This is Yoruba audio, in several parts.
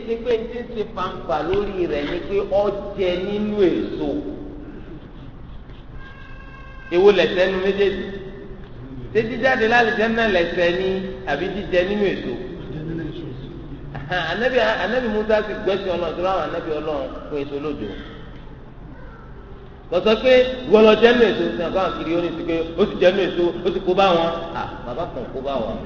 ṣe pé ní ti ṣe fanfa lórí rẹ̀ ni pé ó jẹ nínú èso èwo lẹ̀ṣẹ̀ nínú méjèèjì ṣé jíjáde láti jẹ́ náà lẹ̀ṣẹ̀ ní àbí jíjẹ nínú èso anabi Musa ti gbẹ́sẹ̀ ọlọ́run tó ráwọn anabi ọlọ́run fún èso lójó lọ́sọ pé wọ́n lọ jẹ́ nínú èso ní àbáwọn kiri ó ní ti pé ó ti jẹ́ nínú èso ó ti kó bá wọn bàbá kan kó bá wọn.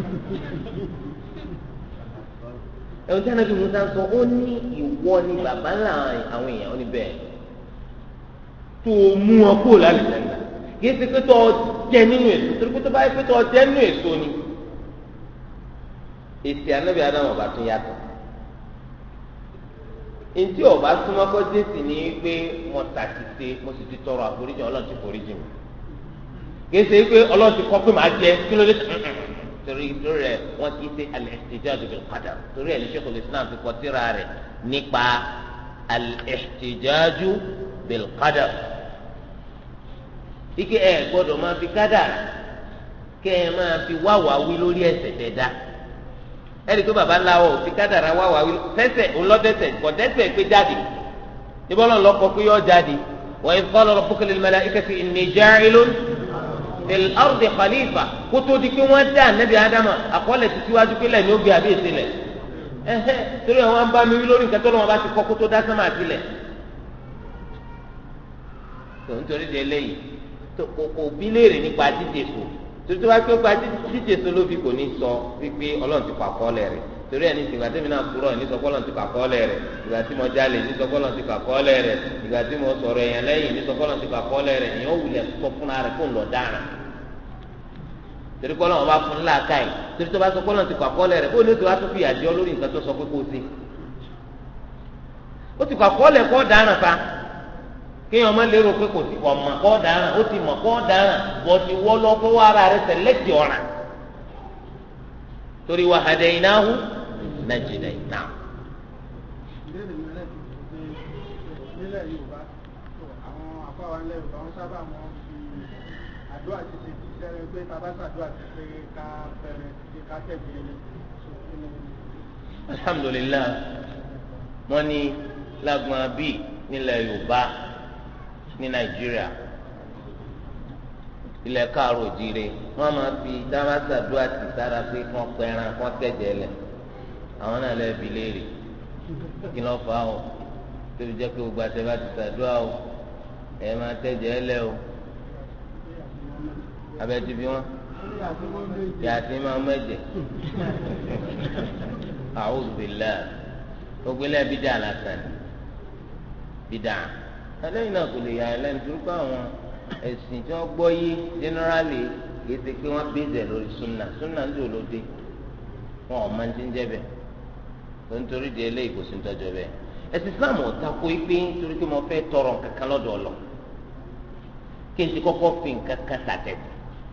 ẹ̀wọ̀n tí anabi Musa sọ ó ní ìwọ ni bàbá ńlá àwọn èèyàn ó ní bẹ́ẹ̀ tó mú wọn kúrò lálẹ́ sẹ́ńdà kì í ṣe pé tó jẹ nínú èso torí pé tó bá yẹ pé tó jẹ nínú èso ni èsì anabi Ádámù ọba tún yàtọ̀ ntí ọba súnmọ́ kọ́ jésì ní pé mo tàkìtì mo sì ti tọrọ àforíjì ọlọ́run ti foríjì mi kì í ṣe pé ọlọ́run ti kọ́ pé màá jẹ kí ló dé torí rẹ̀ wọ́n ti ṣe al-ihtijaju bil-qadar torí ẹ̀ ní Sheikhul Islam fi kọ́ tírà rẹ̀ nípa al-ihtijaju bil-qadar ike ẹ gbọ́dọ̀ máa fi kádàrá kẹ́ ẹ máa fi wáwá wí lórí ẹ̀ṣẹ̀ tẹ̀dá ẹ̀rí pé baba ńlá wọ̀ fi kádàrá wáwá wí tẹ́ṣẹ̀ ńlọ́dẹ́ṣẹ̀ kọ̀dẹ́ṣẹ̀ pé jáde ìbọ́lọ̀ lọ́kọ̀ pé yọ jáde wa idh qala rabbuka lil-mala'ikati inni ja'ilun fil ardi khalifa kótó di pé wọ́n dá ànábì ádámà àkọọ́lẹ̀ ti síwájú pé lẹ́ni ó gbé àbí èsì lẹ̀ torí àwọn bá mi wí lórí nǹkan tó lọ́wọ́ bá ti kọ́ kótó dá sánmà sílẹ̀ tó nítorí di eléyìí kò bí léèrè nípa dídè so torí wá pé pa dídè so ló fi kò ní sọ wípé ọlọ́run ti kọ́ àkọọ́lẹ̀ rẹ̀ torí ẹni ìgbà tí mi náà kúrò ní sọ pọ́lọ́n ti kọ́ àkọọ́lẹ̀ rẹ̀ ìgbà tí mo jalè ní sọ pọ́lọ́n ti kọ́ àkọọ́lẹ̀ rẹ̀ ìgbà tí mo sọ̀rọ̀ èèyàn lẹ́yìn ní sọ pọ́lọ́n ti kọ́ àkọọ́lẹ̀ rẹ̀ èèyàn wulẹ̀ sọ fúnra rẹ̀ kó ń lọ dára torí pọ́lọ́n bá fún ńlá káyì torí tó bá sọ pọ́lọ́n ti kọ́ àkọọ́lẹ̀ rẹ̀ bóyá tó wá tó fi àjọ lórí nǹkan tó sọ pé kó o ṣe ó ti kọ́ àkọọ́lẹ̀ kọ́ dára fa kéèyàn má lérò pé kò sí ọmọ kọ́ dára ó ti mọ̀ kọ́ dára bọ́ ti wọ́ lọ́ fọwọ́ ara rẹ̀ sẹ̀lẹ́tì ọ̀ràn torí wa hadaynahu najdayn náà. nílẹ̀ Yorùbá àwọn afáwa ńlẹ̀ Yorùbá wọn sábà máa ń fi àdúrà títí sẹ́rẹ̀ pé bàbá sàdúrà ti pé ká bẹ̀rẹ̀ ká tẹ̀lé ẹni. alhamdulillah wọn ní lágbọn bíi nílẹ̀ Yorùbá ní Nàìjíríà ilẹ̀ káàró jíire wọ́n máa fi dáhàsà dúà tì sára pé wọ́n pẹran wọ́n tẹ̀jẹ̀ lẹ̀ àwọn náà lè bi léèrè kí ló fà á o tóbi jẹ́ pé gbogbo àtẹ̀bá ti sàdúrà o ẹ̀ máa tẹ̀jẹ̀ lẹ̀ o abẹ́tí bí wọ́n yàtí máa mẹ́jẹ̀ a'udhu billah gbogbo ilé bídà lásán bídà ẹlẹ́yìn náà kò lè yà ẹ́ lẹ́nu tó kọ́ àwọn ẹ̀sìn tí wọ́n gbọ́ yé generally kì í ṣe pé wọ́n bèzẹ̀ lórí sunna ń dò lóde wọn ò máa ń ti ń jẹ́ bẹ́ẹ̀ tó ń torí di eléyìí kò sí ń tọ́jọ́ bẹ́ẹ̀ ẹ̀sìn Islam ò takò pé nítorí pé mo fẹ́ tọrọ nǹkan kan lọ́dọ̀ ọlọ kí n ti kọ́kọ́ fi nǹkan kan sàtẹ̀tẹ̀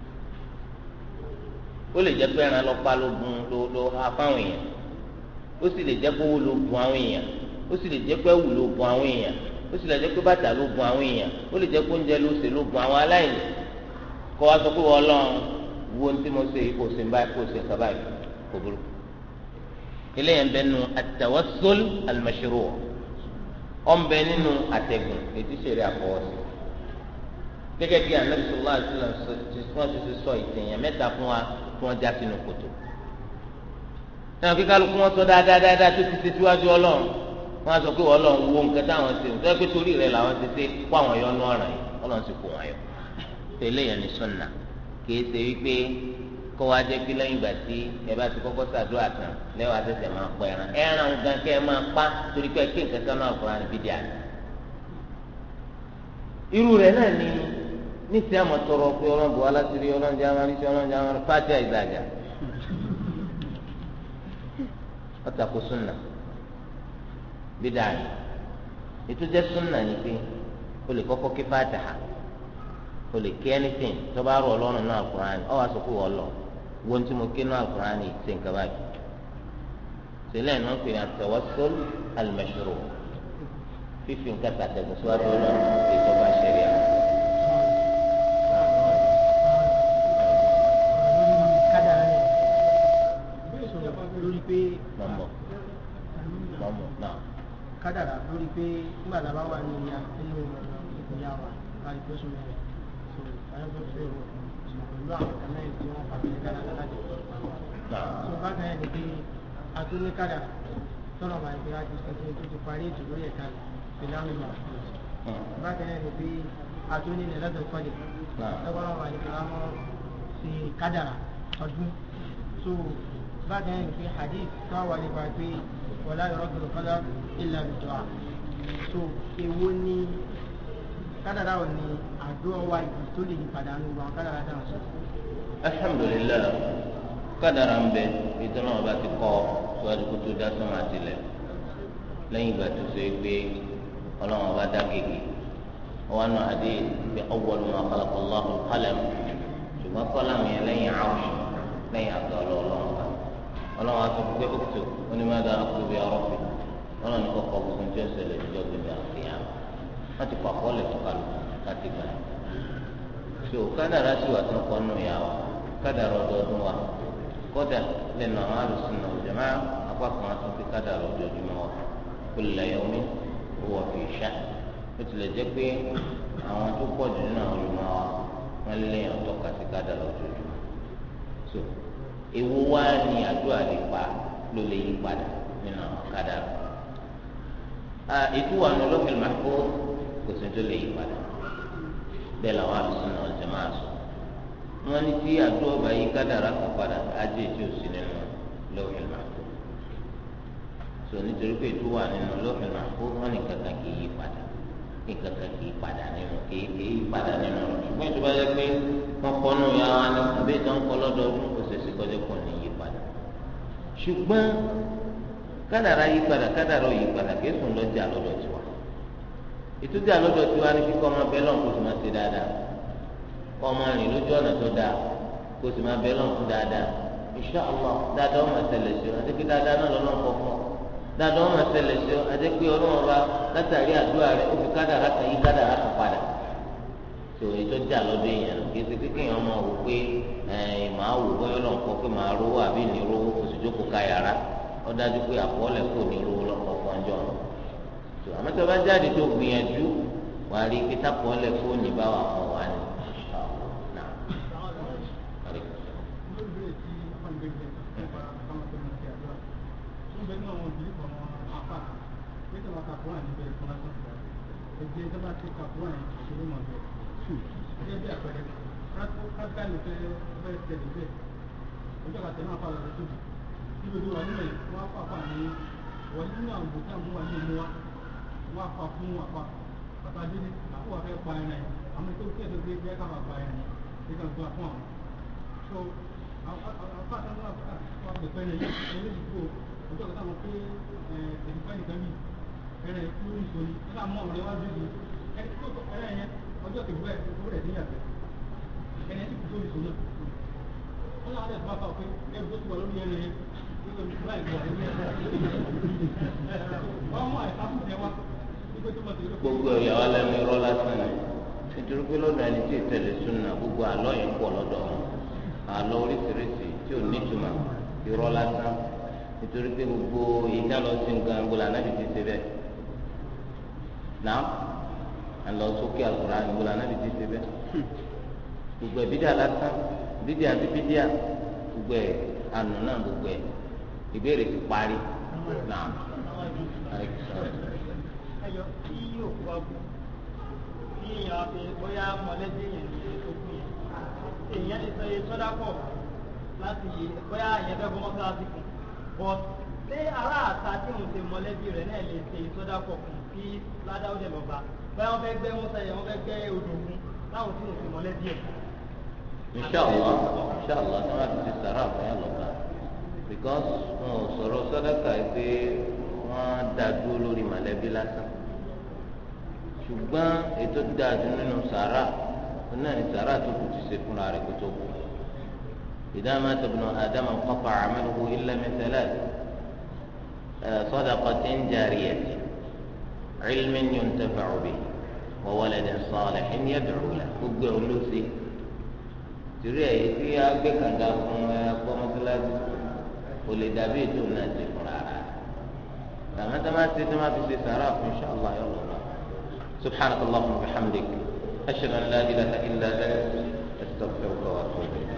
ó lè jẹ́ pé ẹran lọ́pàá ló gun ló ha fáwọn èèyàn ó sì lè jẹ́ pé owó ló gun àwọn èèyàn ó sì lè jẹ́ pé ẹ̀wù ló gun àwọn èèyàn ó sì lè jẹ́ pé bàtà ló gun àwọn èèyàn ó lè jẹ́ pé oúnjẹ ló ṣe ló gun àwọn aláìní kọ́ wa sọ pé wọ́n lọ́n wo ní tí mo ṣe kò ṣe ń báyìí kò ṣe nǹkan báyìí kò burú. eléyàn ń bẹ nínú at-tawassul al-mashru' ọ̀ ń bẹ nínú àtẹ̀gùn ètí ṣeré àfọwọ́sí. gẹ́gẹ́ bí Ànábì sallallahu alaihi wasallam ti sọ ìtẹ̀yàn mẹ́ta fún wa tí wọ́n já sínú kòtò. náà kí kálukú wọn sọ dáadáa tó ti ṣe síwájú Ọlọ́run wọn á sọ pé Ọlọ́run wo nǹkan táwọn ṣe nítorí pé torí rẹ̀ làwọn ṣe ṣe kó àwọn yọ ọ́nú ọ̀ràn yìí Ọlọ́run sì kó wọn yọ. tẹ́lẹ̀ yẹn ní sunna kìí ṣe wípé kó wá jẹ́ pé lẹ́yìn ìgbà tí ẹ bá ti kọ́kọ́ ṣàdúrà tán lẹ́wọ̀ àtẹ̀sẹ̀ máa pọ̀ ẹran gan kẹ́ ẹ máa pa torí pé kí nǹkan kan náà fúnra níbi díà ní. irú rẹ̀ náà ni ní ti àmọ̀ tọrọ pé Ọlọ́run bò wá láti rí Ọlọ́run jẹ́ amáríṣẹ́ Ọlọ́run jẹ́ amáríṣẹ́ fàtíà ìgbàjà ọ̀tàkùn sunna bídàáyì ètò jẹ́ súnà ni pé o lè kọ́kọ́ kí Fatiha o lè kí anything tó bá rọ̀ Ọlọ́run náà Al-Qur'ani ọ̀ wá sọ pé wọ́n lọ wọ́n tí mo kí náà Al-Qur'ani ṣe nǹkan báyìí sílẹ̀ ní wọ́n pè ní at-tawassul al-mashru' fífi nǹkan tàtẹ̀gùn síwájú Ọlọ́run ètò ọba ṣẹ̀ríà. kádàrà lórí pé nígbà tá a bá wà ní inú ìyá wa láti tó sùn mẹ́rin so ayọ́pẹ́ fẹ́ rò pẹ̀lú àwọn kan náà tí wọ́n pàṣẹ kádàrà láti tó sùn mẹ́rin so bákan náà ni pé a tún ní kádàrà tọ́nà bá ìpè láti sọ pé tó ti parí ètò lórí ẹ̀ka pẹ̀lú àwọn ìmọ̀ àfihàn bákan náà ni pé a tún ní ẹ̀lẹ́dọ̀ kọ́lẹ̀ ẹgbẹ́ wọn wà ní pé wọ́n ṣe kádàrà ọdún so bákan náà ni pé hadith tó wà nípa pé wala yuraddu al-qadar illa bid-du'a so èwo ni kádàrá ò ní àdúrà wa ìgbà tó lè yí padà ní wọn kádàrá dáhùn sọ. alhamdulillah kádàrá ń bẹ ìtọ́nà ọba ti kọ́ síwájú kó tó dá sọ́mà tilẹ̀ lẹ́yìn ìgbà tó ṣe pé ọlọ́run ọba dá gègé wọn nù adé bí awwal ma khalaqa Allahu al-qalam ṣùgbọ́n kọ́lámù yẹn lẹ́yìn àwùjọ lẹ́yìn àgbà ọlọ́run ọlọ́run àti pé òkùtù onímọ̀dá àkùrẹ́bí ọ̀rọ̀fẹ́ ọlọ́run ní kọ́kọ́ gbogbo ní ọ̀sẹ̀ lè jọ gbẹ̀dẹ̀ àfihàn wọ́n ti kọ́ àkọọ́lẹ̀ tó kálù láti gbà yẹn. so kádàrá sì wà tó ń kọ́ nù yà wá kádàrá ọdọọdún wa kódà lẹ́nu àwọn alùsùnà òjòmá apá kan tó fi kádàrá ọdọọdún wa kulla yawmin huwa fi sha'n ó tilẹ̀ jẹ́ pé àwọn tó pọ̀ jù nínú àwọn olùmọ̀ wa wọ́n lé ọ̀tọ̀ kàti kádàrá ọdọọdún so ewu wa ni àdúrà lè pa ló lè yí padà nínú kádàrá ètò wà ní Lawhul Mahfuz kò sí tó lè yí padà bẹ́ẹ̀ làwọn àlùsùn náà jẹ máa sọ wọn ní tí àdúrà bá yí kádàrá kan padà ajé tí ò sí nínú Lawhul Mahfuz so nítorí pé ètò wà nínú Lawhul Mahfuz wọn ní kankan kì í yí padà ní kankan kì í padà nínú kì í yí padà nínú ṣùgbọ́n ètò bá yẹ pé wọ́n kọ́ nù yá wa ní àbí ìtàn kọ́ lọ́dọọdún kò sì sí kọjá pọ̀ ní yí padà ṣùgbọ́n kádàrá yí padà kádàrá ò yí padà kí èsùn lọ́jà lọ́dọ̀ tiwa ìtújà lọ́dọ̀ tiwa ní kíkọ́ ọmọ bẹ́ẹ̀ lọ́n kó sì máa ṣe dáadáa kọ́ ọmọ rìn lójú ọ̀nà tó dáa kó sì máa bẹ́ẹ̀ lọ́n fún dáadáa insha Allah dáadáa ọmọ ṣẹlẹ̀ sí ọ àti pé dáadáa náà lọ́nà kọ́ fún ọ dáadáa ọmọ ṣẹlẹ̀ sí ọ àti pé ọlọ́run bá látàrí àdúrà rẹ ó fi kádàrá kan yí kádàrá kan padà tó ìtọ́jà lọ́dọ̀ èèyàn kì í ṣe kékeré ọmọ wò pé màá wò bóyá ọlọ́run kọ́ pé màá rówó àbí ní rówó kò sì jókòó ká yàrá ó dájú pé àkọọ́lẹ̀ kò ní rówó lọ́kọ̀ fọ́njọ́ tó àmọ́ tó bá jáde tó gbìyànjú wàá rí pé tákọọ́lẹ̀ kò ní bá wà fún wa ní. ibi tó wà nílẹ̀ wọ́n á pàpà ní wọ́n nínú àwọn òkúta mú wa ní ìmú wa wọ́n á pa fún apá pàtàkì ní àpò àfẹ́ pa ẹran yìí àmọ́ tó kí ẹ̀sọ́ gbé jẹ́ ká máa pa ẹran yìí nígbà tó wà fún àwọn. so apá àtàwọn wà pẹ̀pẹ́ ẹran yìí ẹran yìí kúrò ọjọ́ kẹta wọn pé ẹ̀dùnkọ́ nìkan bì ẹran yìí kúrò nìkan ni ẹ̀ka mọ́ ọ̀rẹ́ wá dúdú ẹran yẹn ọjọ́ kẹgbẹ́ owó rẹ̀ ti yàgbẹ́ ẹran yìí kúrò nìkan náà wọ́n láwọn ẹ̀ bá fà pé ẹ̀rù tó ti wà lórí ẹran yẹn gbogbo ìyàwó alẹ́nu irọ́ lásán ni nítorí pé lọ́dọ̀ ẹni tí ìtẹ̀lé súnà gbogbo àlọ́ yìí pọ̀ lọ́dọ̀ wọn àlọ́ oríṣiríṣi tí ò nítumọ̀ irọ́ lásán nítorí pé gbogbo ìdá lọ sí nǹkan gbọ́dọ̀ anábì ti ṣe bẹ́ẹ̀ náà àlọ́ sókè àgùrà gbọ́dọ̀ anábì ti ṣe bẹ́ẹ̀ gbogbo ìbídà lásán bídíà àti bídíà gbogbo ẹ̀ ànú náà gbogbo ẹ̀ ìbéèrè ti parí náà. ẹyọ tí yóò kú ọkù tí èèyàn fi bóyá mọ̀lẹ́bí èèyàn ní ètò kù yẹn èèyàn lè sọ iye sọ́dá pọ̀ láti bóyá èèyàn fẹ́ bọ́ mọ́sálásí kù but ṣé ará àta tí òun ṣe mọ̀lẹ́bí rẹ̀ náà lè ṣe sọ́dá pọ̀ kù kí ládàá ó dẹ̀ lọ́ba bóyá wọ́n fẹ́ gbẹ́ wọ́n sẹ́yìn wọ́n fẹ́ gbẹ́ odò ògùn láwọn tí òun ṣe mọ̀lẹ́bí ẹ̀. Inshallah tí wọ́n ti sàrà àbáyá lọ́ba because wọn ò sọ̀rọ̀ sàdákà yìí pé wọ́n dá dúró lórí mọ̀lẹ́bí lásán ṣùgbọ́n ètò dáadu nínú sàrà náà ní sàrà tó kù ti ṣe fúnra rẹ̀ kó tó kù idha mata ibnu Adama inqata'a 'amaluhu illa min thalath sadaqatin jariyatin 'ilmin yuntafa'u bihi wa waladin salihin yad'u lahu gbogbo ẹ̀ olóṣè torí ẹ̀ yìí tí a gbé kànga fún ẹ kọ́ mọ́tíláṣí kò lè dàbí ètò náà ti fúnra rà àmọ́ tó máa fi ṣe sàrà fún inṣàlá yọ lọ. subhanaka allahumma wa bihamdik ashhadu an la ilaha illa anta astaghfiruka wa atubu ilayk.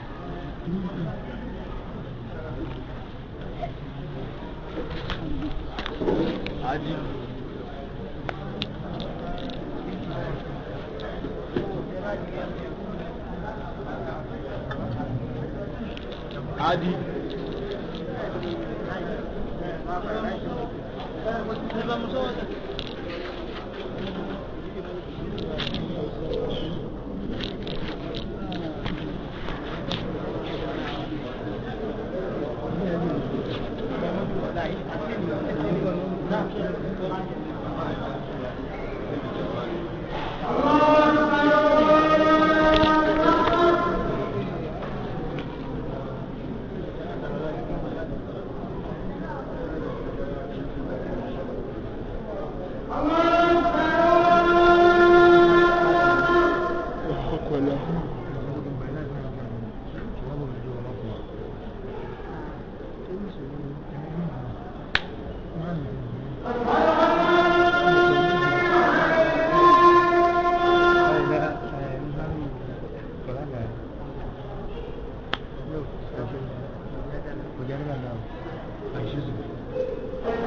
Adi. Yo,